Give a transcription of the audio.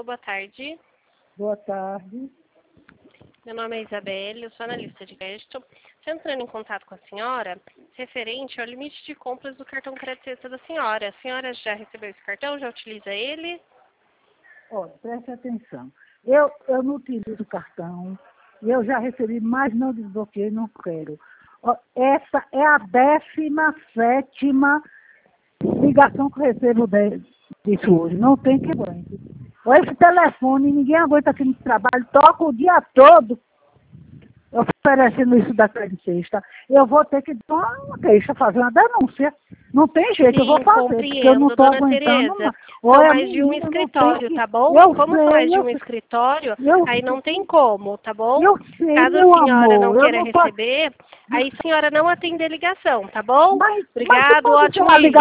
Alô, boa tarde. Boa tarde. Meu nome é Isabelle, eu sou analista de crédito. Estou entrando em contato com a senhora referente ao limite de compras do cartão crédito extra da senhora. A senhora já recebeu esse cartão? Já utiliza ele? Olha, preste atenção. Eu não utilizo o cartão. Eu já recebi, mas não desbloqueei, não quero. Ó, essa é a 17ª ligação que eu recebo disso hoje. Não tem que aguente. Olha esse telefone, ninguém aguenta aqui no trabalho. Toca o dia todo oferecendo isso da crédito sexta. Eu vou ter que dar uma queixa, fazer uma denúncia. Não tem jeito, eu vou fazer, porque eu não estou aguentando. Tereza. Não. São mais de um escritório, tá bom? Como são mais de um escritório, aí não tem como, tá bom? Eu sei, Caso a senhora não queira receber, aí a senhora não atender ligação, tá bom? Obrigado, ótimo dia.